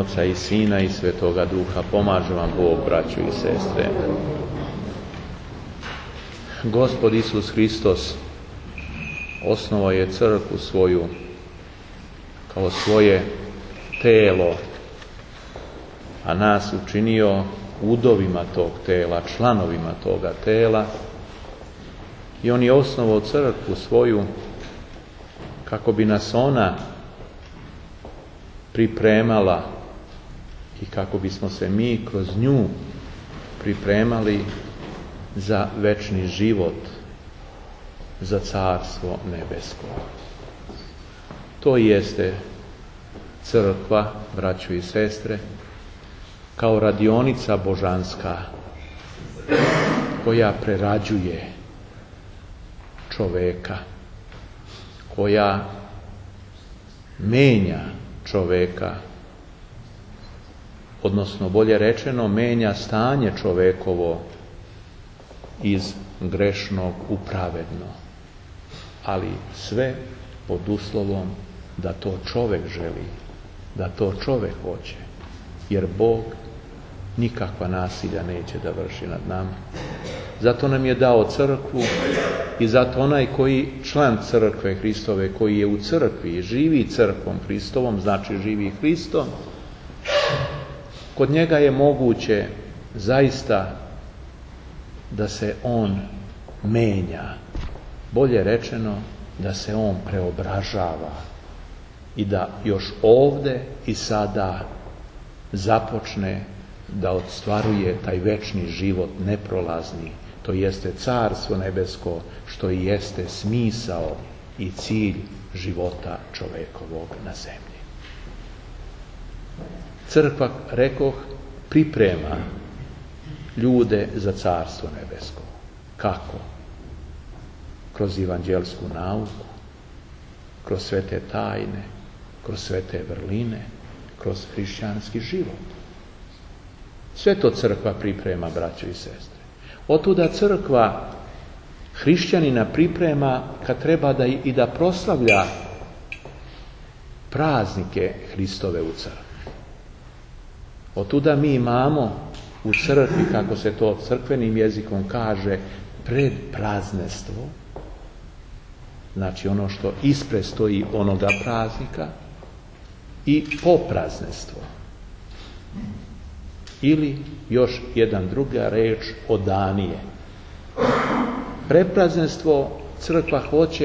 Oca i Sina i Svetoga Duha. Pomaže vam Bog, braćo i sestre. Gospod Isus Hristos osnovao je crkvu svoju kao svoje telo, a nas učinio udovima tog tela, članovima toga tela. I on je osnovao crkvu svoju kako bi nas ona pripremala i kako bismo se mi kroz nju pripremali za večni život, za Carstvo nebesko. To jeste crkva, braćo i sestre, kao radionica božanska koja prerađuje čoveka, koja menja čoveka, odnosno bolje rečeno menja stanje čovekovo iz grešnog u pravedno, ali sve pod uslovom da to čovek želi, da to čovek hoće, jer Bog nikakva nasilja neće da vrši nad nama. Zato nam je dao crkvu i zato onaj koji član crkve Hristove, koji je u crkvi i živi crkvom Hristovom, znači živi Hristom, kod njega je moguće zaista da se on menja, bolje rečeno da se on preobražava i da još ovde i sada započne da ostvaruje taj večni život neprolazni, to jeste Carstvo nebesko, što i jeste smisao i cilj života čovekovog na zemlji. Crkva, rekoh, priprema ljude za Carstvo nebesko. Kako? Kroz evanđelsku nauku, kroz svete tajne, kroz svete vrline, kroz hrišćanski život. Sve to crkva priprema, braćo i sestre. Otuda crkva hrišćanina priprema kad treba da proslavlja praznike Hristove u crkvi. Otuda mi imamo u crkvi, kako se to crkvenim jezikom kaže, predpraznenstvo, znači ono što ispred stoji onoga praznika, i popraznenstvo. Ili još jedan druga reč, odanije. Predpraznenstvo crkva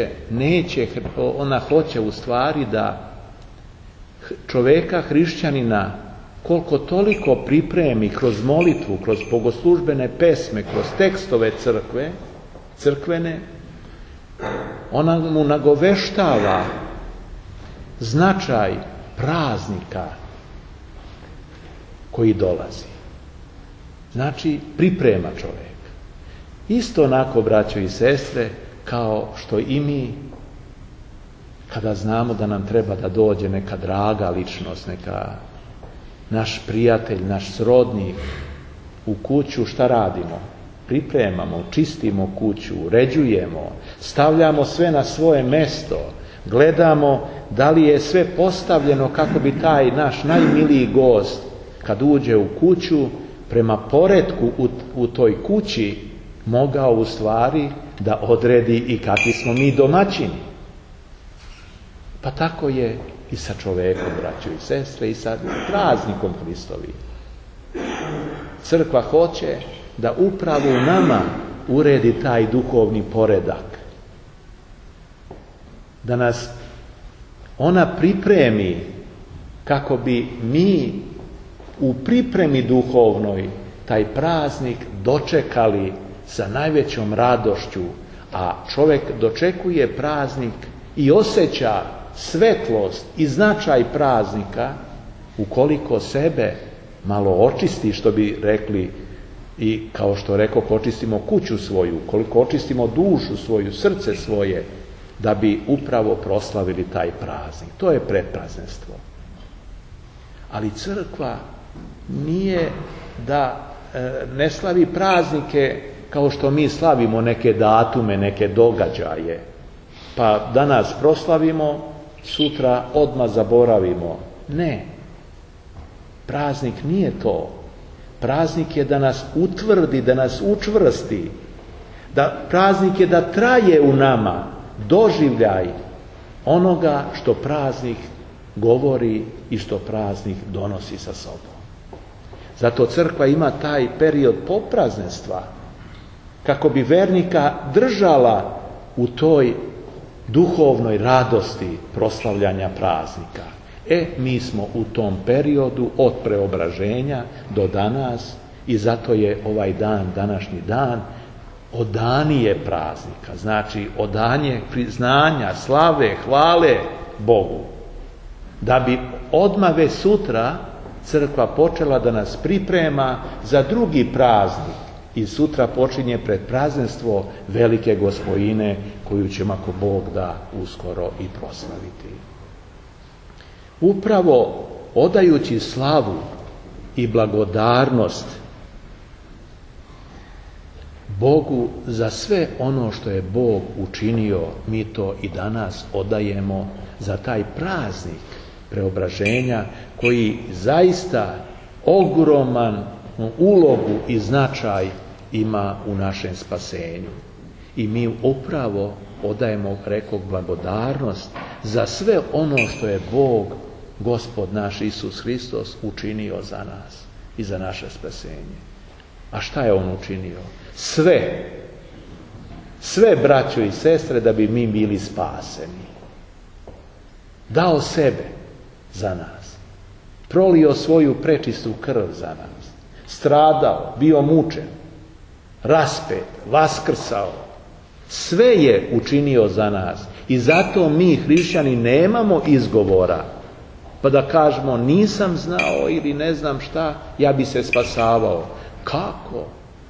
ona hoće u stvari da čoveka hrišćanina koliko toliko pripremi kroz molitvu, kroz bogoslužbene pesme, kroz tekstove crkvene, ona mu nagoveštava značaj praznika koji dolazi. Znači, priprema čovjek. Isto onako, braćo i sestre, kao što i mi, kada znamo da nam treba da dođe neka draga ličnost, neka naš prijatelj, naš srodnik u kuću, šta radimo? Pripremamo, čistimo kuću, uređujemo, stavljamo sve na svoje mesto, gledamo da li je sve postavljeno kako bi taj naš najmiliji gost kad uđe u kuću prema poretku u toj kući mogao u stvari da odredi i kakvi smo mi domaćini. Pa tako je i sa čovekom, braćo i sestre, i sa praznikom Hristovim. Crkva hoće da upravo u nama uredi taj duhovni poredak. Da nas ona pripremi kako bi mi u pripremi duhovnoj taj praznik dočekali sa najvećom radošću, a čovjek dočekuje praznik i osjeća svetlost i značaj praznika ukoliko sebe malo očisti, što bi rekli, i kao što rekoh, očistimo kuću svoju, ukoliko očistimo dušu svoju, srce svoje, da bi upravo proslavili taj praznik. To je predpraznenstvo. Ali crkva nije da ne slavi praznike kao što mi slavimo neke datume, neke događaje. Pa danas proslavimo, sutra odmah zaboravimo. Ne. Praznik nije to. Praznik je da nas utvrdi, da nas učvrsti. Praznik je da traje u nama doživljaj onoga što praznik govori i što praznik donosi sa sobom. Zato crkva ima taj period poprazništva kako bi vernika držala u toj duhovnoj radosti proslavljanja praznika. Mi smo u tom periodu od preobraženja do danas i zato je ovaj dan, današnji dan, odanije praznika. Znači, odanje priznanja, slave, hvale Bogu. Da bi odmah već sutra crkva počela da nas priprema za drugi praznik i sutra počinje predprazništvo velike Gospojine koju ćemo, ako Bog da, uskoro i proslaviti. Upravo odajući slavu i blagodarnost Bogu za sve ono što je Bog učinio, mi to i danas odajemo za taj praznik preobraženja koji zaista ogroman ulogu i značaj ima u našem spasenju. I mi upravo odajemo, rekoh, blagodarnost za sve ono što je Bog, Gospod naš Isus Hristos, učinio za nas i za naše spasenje. A šta je On učinio? Sve, braćo i sestre, da bi mi bili spaseni. Dao sebe za nas. Prolio svoju prečistu krv za nas. Stradao, bio mučen, raspet, vaskrsao. Sve je učinio za nas. I zato mi, hrišćani, nemamo izgovora pa da kažemo nisam znao ili ne znam šta, ja bi se spasavao. Kako?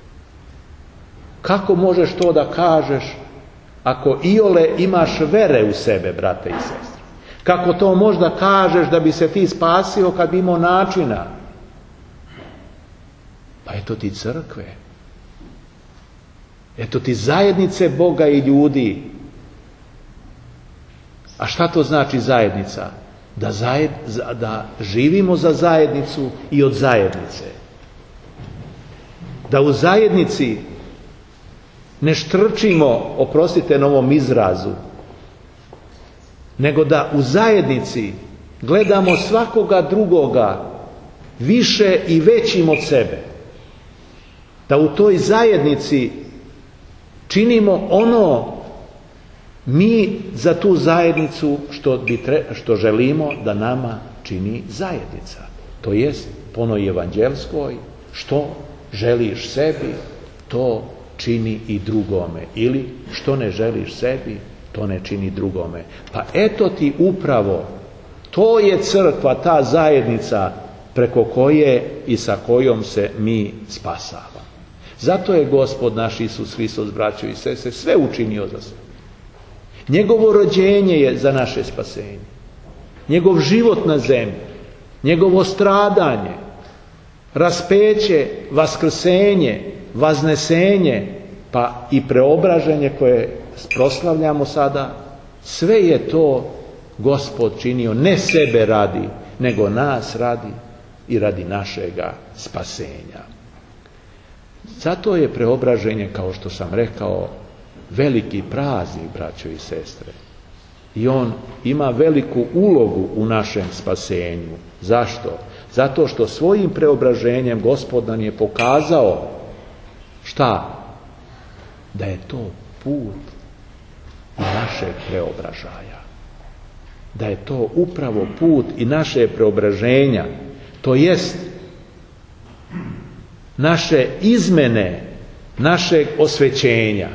Kako možeš to da kažeš ako iole imaš vere u sebe, brate i sestre? Kako to možda kažeš da bi se ti spasio kad bi imao načina? Pa eto ti crkve. Eto ti zajednice Boga i ljudi. A šta to znači zajednica? Da živimo za zajednicu i od zajednice. Da u zajednici ne štrčimo, oprostite na ovom izrazu, nego da u zajednici gledamo svakoga drugoga više i većim od sebe. Da u toj zajednici činimo ono mi za tu zajednicu što želimo da nama čini zajednica. To jest, po onoj evanđelskoj, što želiš sebi, to čini i drugome. Ili što ne želiš sebi, to ne čini drugome. Pa eto ti upravo, to je crkva, ta zajednica preko koje i sa kojom se mi spasavamo. Zato je Gospod naš Isus Hristos, braćo i sestre, sve učinio za sve. Njegovo rođenje je za naše spasenje. Njegov život na zemlji, njegovo stradanje, raspeće, vaskrsenje, vaznesenje, pa i preobraženje koje proslavljamo sada, sve je to Gospod činio ne sebe radi, nego nas radi i radi našega spasenja. Zato je preobraženje, kao što sam rekao, veliki praznik, braćo i sestre. I on ima veliku ulogu u našem spasenju. Zašto? Zato što svojim preobraženjem Gospod nam je pokazao šta? Da je to put našeg preobražaja. Da je to upravo put i naše preobraženja. To jest naše izmene, našeg osvećenja.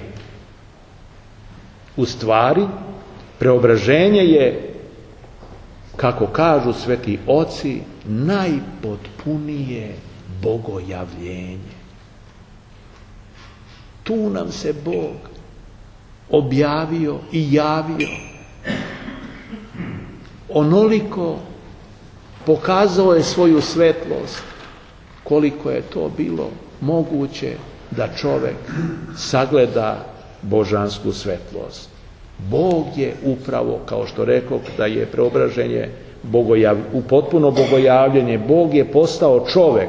U stvari, preobraženje je, kako kažu sveti oci, najpotpunije bogojavljenje. Tu nam se Bog objavio i javio. Onoliko pokazao je svoju svetlost, koliko je to bilo moguće da čovjek sagleda božansku svetlost. Bog je upravo, kao što rekoh, da je preobraženje u potpuno bogojavljenje. Bog je postao čovjek,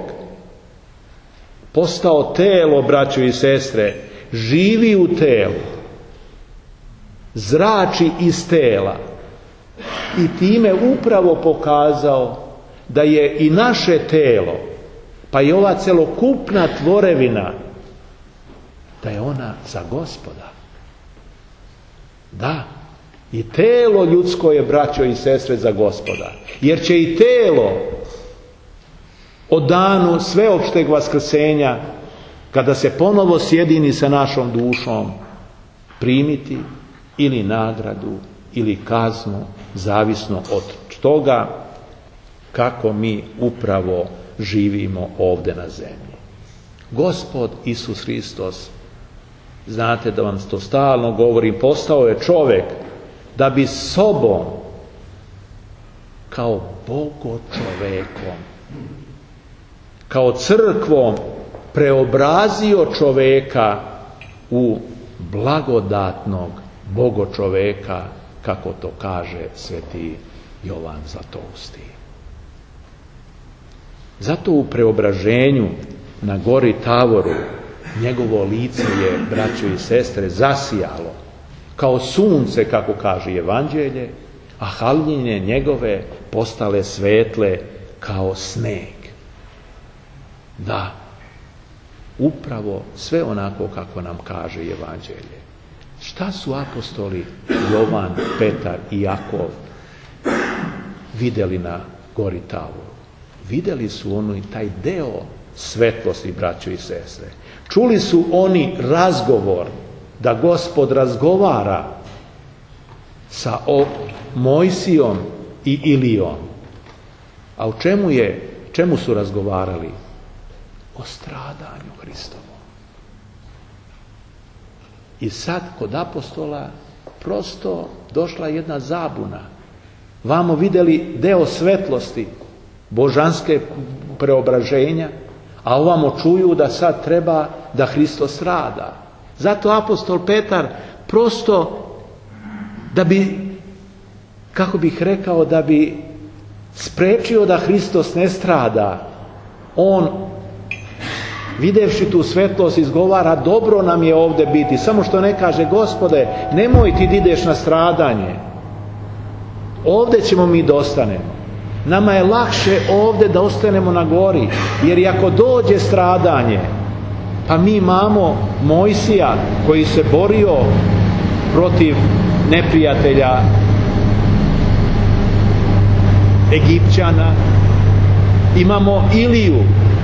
postao telo, braćo i sestre, živi u telu, zrači iz tela i time upravo pokazao da je i naše telo, pa i ova celokupna tvorevina, da je ona za Gospoda. Da, i telo ljudsko je, braćo i sestre, za Gospoda. Jer će i telo o danu sveopšteg vaskrsenja, kada se ponovo sjedini sa našom dušom, primiti ili nagradu ili kaznu, zavisno od toga kako mi upravo živimo ovdje na zemlji. Gospod Isus Hristos, znate da vam to stalno govorim, postao je čovjek da bi sobom, kao Bogočovekom, kao crkvom, preobrazio čovjeka u blagodatnog Bogočoveka, kako to kaže sveti Jovan Zlatousti. Zato u preobraženju na gori Tavoru njegovo lice je, braćo i sestre, zasijalo kao sunce, kako kaže Evanđelje, a haljine njegove postale svetle kao sneg. Da, upravo sve onako kako nam kaže Evanđelje. Šta su apostoli Jovan, Petar i Jakov vidjeli na gori Tavoru? Vidjeli su oni taj deo svetlosti, braćo i sestre. Čuli su oni razgovor, da Gospod razgovara sa Mojsijom i Ilijom. A u čemu su razgovarali? O stradanju Hristovom. I sad kod apostola prosto došla jedna zabuna. Vamo vidjeli deo svetlosti, božanske preobraženja, a ovamo čuju da sad treba da Hristos rada. Zato apostol Petar prosto da bi, kako bih rekao, da bi sprečio da Hristos ne strada, on, videvši tu svetlost, izgovara: dobro nam je ovdje biti, samo što ne kaže: Gospode, nemoj ti da ideš na stradanje, ovdje ćemo mi da ostanemo. Nama je lakše ovdje da ostanemo na gori, jer ako dođe stradanje, pa mi imamo Mojsija koji se borio protiv neprijatelja Egipćana, imamo Iliju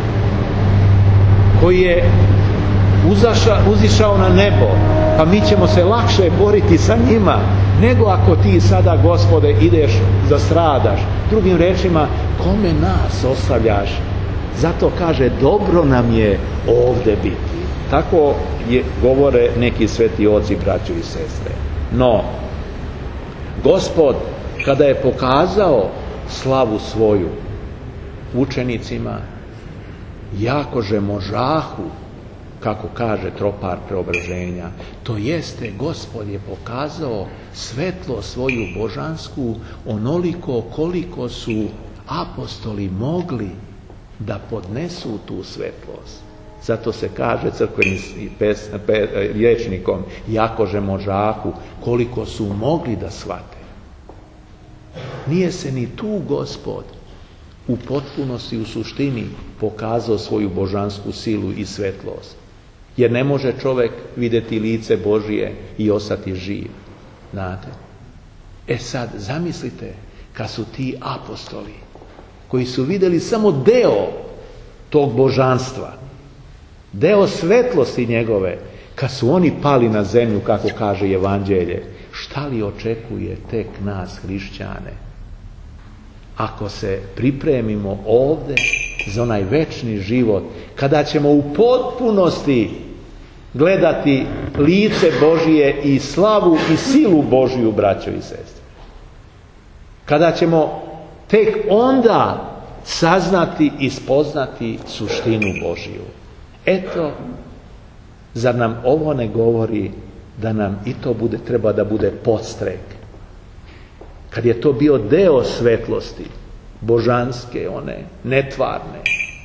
koji je uzišao na nebo, pa mi ćemo se lakše boriti sa njima nego ako ti sada, Gospode, ideš da stradaš. Drugim rečima, kome nas ostavljaš? Zato kaže: dobro nam je ovdje biti. Tako govore neki sveti oci, braćo i sestre. No, Gospod, kada je pokazao slavu svoju učenicima, jakože možahu, kako kaže tropar preobraženja, to jeste, Gospod je pokazao svetlo svoju božansku onoliko koliko su apostoli mogli da podnesu tu svetlost. Zato se kaže crkvenim rječnikom: jakože možahu, koliko su mogli da shvate. Nije se ni tu Gospod u potpunosti, u suštini pokazao svoju božansku silu i svetlost. Jer ne može čovjek vidjeti lice Božije i ostati živ. Znate? E sad, zamislite kad su ti apostoli, koji su vidjeli samo deo tog božanstva, deo svetlosti njegove, kad su oni pali na zemlju, kako kaže Evanđelje, šta li očekuje tek nas, hrišćane? Ako se pripremimo ovdje za onaj večni život, kada ćemo u potpunosti gledati lice Božije i slavu i silu Božiju, braćo i sestre. Kada ćemo tek onda saznati i spoznati suštinu Božiju. Eto, zar nam ovo ne govori da nam i to treba da bude podstrek kad je to bio deo svetlosti, božanske, one netvarne,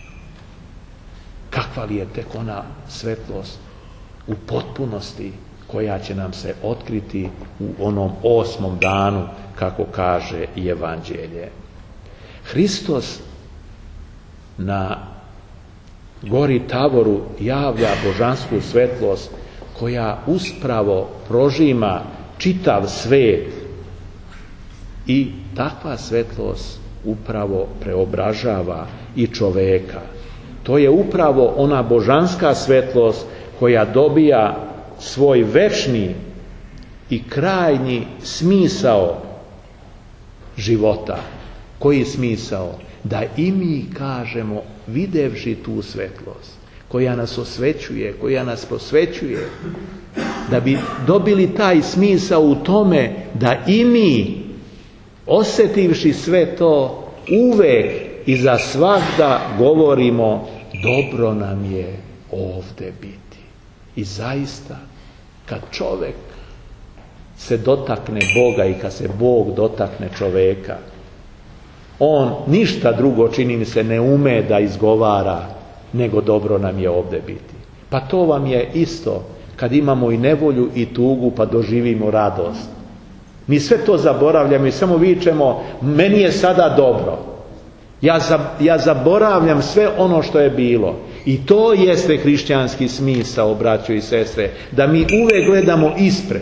kakva li je tek ona svetlost u potpunosti koja će nam se otkriti u onom 8. danu, kako kaže Evanđelje. Hristos na gori Tavoru javlja božansku svetlost koja uspravo prožima čitav svet i takva svetlost upravo preobražava i čoveka. To je upravo ona božanska svetlost koja dobija svoj večni i krajnji smisao života. Koji smisao? Da i mi kažemo, videvši tu svetlost koja nas osvećuje, koja nas prosvećuje, da bi dobili taj smisao u tome da i mi, osjetivši sve to, uvek i za svagda govorimo, dobro nam je ovdje biti. I zaista, kad čovjek se dotakne Boga i kad se Bog dotakne čovjeka, on ništa drugo, čini mi se, ne ume da izgovara nego dobro nam je ovdje biti. Pa to vam je isto kad imamo i nevolju i tugu pa doživimo radost. Mi sve to zaboravljamo i samo vičemo, meni je sada dobro. Ja zaboravljam sve ono što je bilo. I to jeste hrišćanski smisao, braćo i sestre, da mi uvek gledamo ispred.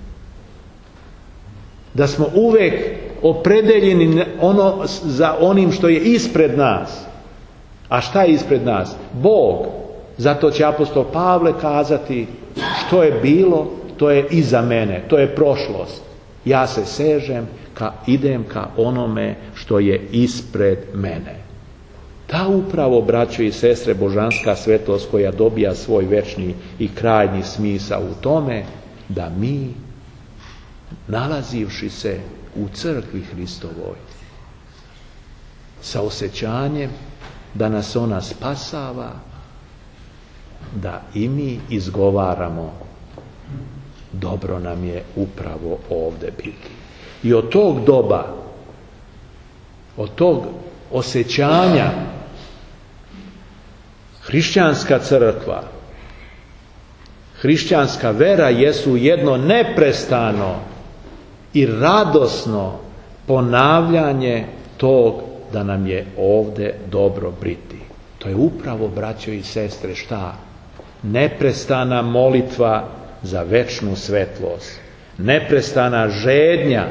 Da smo uvek opredeljeni za onim što je ispred nas. A šta je ispred nas? Bog. Zato će apostol Pavle kazati, što je bilo, to je iza mene, to je prošlost. Ja se sežem, idem ka onome što je ispred mene. Ta upravo, braćo i sestre, božanska svetlost koja dobija svoj večni i krajnji smisao u tome da mi, nalazivši se u crkvi Hristovoj, sa osjećanjem da nas ona spasava, da i mi izgovaramo, dobro nam je upravo ovdje biti. I od tog doba, od tog osjećanja, hrišćanska crkva, hrišćanska vera jesu jedno neprestano i radosno ponavljanje tog da nam je ovdje dobro biti. To je upravo, braćo i sestre, šta? Neprestana molitva za večnu svetlost, neprestana žednja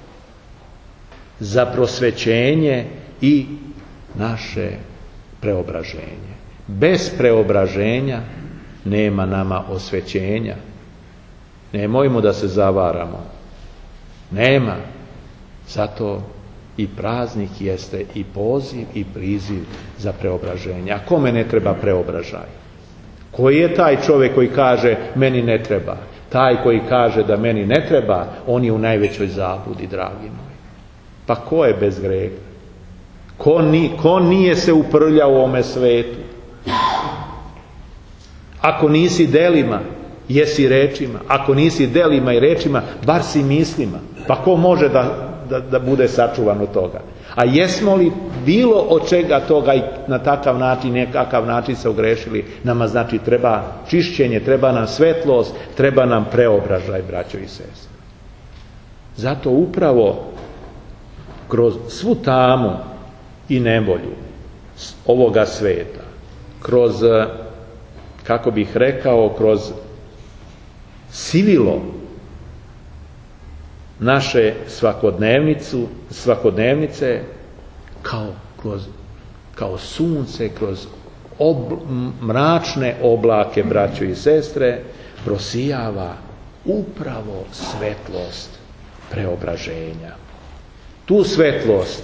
za prosvećenje i naše preobraženje. Bez preobraženja nema nama osvećenja. Nemojmo da se zavaramo. Nema. Zato i praznik jeste i poziv i priziv za preobraženje. A kome ne treba preobražaj? Koji je taj čovjek koji kaže meni ne treba? Taj koji kaže da meni ne treba, on je u najvećoj zabludi, dragi moji. Pa ko je bez greha? Ko nije se uprljao u ovome svetu? Ako nisi delima, jesi rečima. Ako nisi delima i rečima, bar si mislima. Pa ko može da bude sačuvan od toga? A jesmo li bilo od čega toga i na takav način, nekakav način se ogrešili? Nama znači treba čišćenje, treba nam svetlost, treba nam preobražaj, braćo i sestre. Zato upravo kroz svu tamu i nevolju ovoga sveta, kroz, kako bih rekao, kroz sivilo naše svakodnevnice, kao sunce, kroz mračne oblake, braćo i sestre, prosijava upravo svetlost preobraženja. Tu svetlost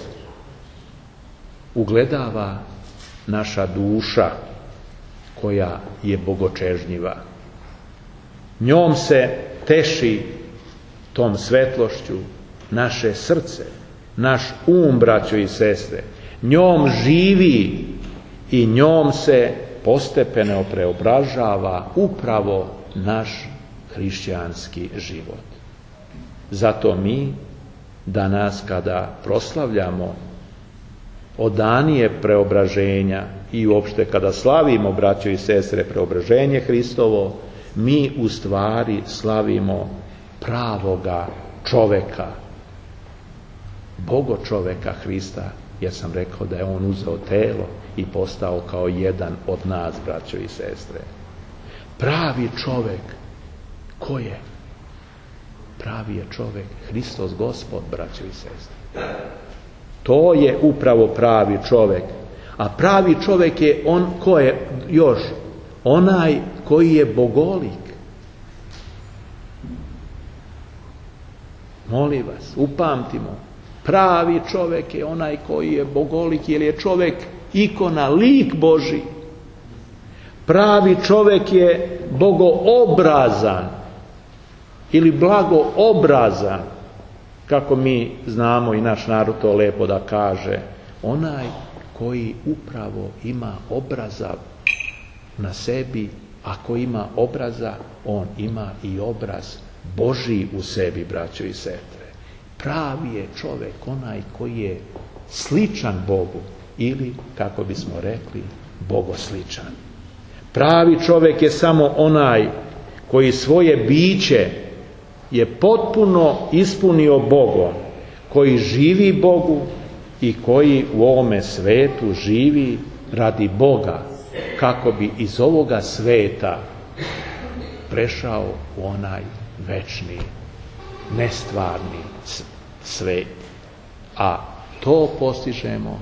ugledava naša duša koja je bogočežnjiva. Njom se teši, tom svetlošću, naše srce, naš braćo i sestre. Njom živi i njom se postepeno preobražava upravo naš hrišćanski život. Zato mi danas kada proslavljamo odanije preobraženja i uopšte kada slavimo, braćo i sestre, preobraženje Hristovo, mi u stvari slavimo pravoga čoveka, Bogo čoveka Hrista, jer sam rekao da je on uzeo telo i postao kao jedan od nas, braćo i sestre. Pravi čovek, ko je? Pravi je čovek Hristos Gospod, braćo i sestre. To je upravo pravi čovek. A pravi čovek je on, ko je još? Onaj koji je bogolik. Molim vas, upamtimo. Pravi čovek je onaj koji je bogolik, jer je čovek ikona, lik Božji. Pravi čovek je bogoobrazan ili blagoobrazan, kako mi znamo i naš narod to lepo da kaže, onaj koji upravo ima obraza na sebi, ako ima obraza, on ima i obraz Božji u sebi, braćo i sestre. Pravi je čovek onaj koji je sličan Bogu ili, kako bismo rekli, bogosličan. Pravi čovek je samo onaj koji svoje biće je potpuno ispunio Bogom, koji živi Bogu i koji u ovome svetu živi radi Boga, kako bi iz ovoga sveta prešao u onaj večni, nestvarni svet. A to postižemo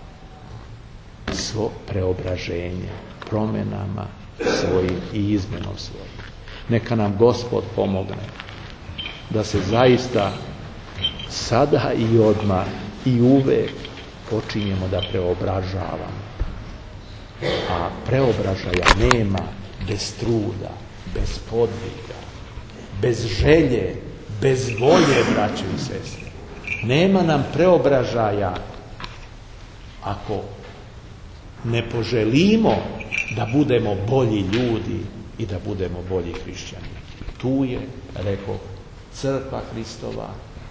svo preobraženje, promjenama svojim i izmenom svojim. Neka nam Gospod pomogne da se zaista sada i odmah i uvek počinjemo da preobražavamo. A preobražaja nema bez truda, bez podviga, bez želje, bez volje, braćo i sestre. Nema nam preobražaja ako ne poželimo da budemo bolji ljudi i da budemo bolji hrišćani. Tu je, rekao, crkva Hristova,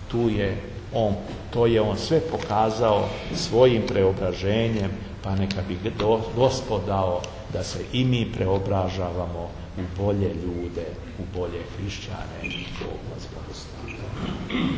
to je on sve pokazao svojim preobraženjem, pa neka bi Gospod dao da se i mi preobražavamo u bolje ljude, u bolje hrišćane. Bog vas blagoslovi.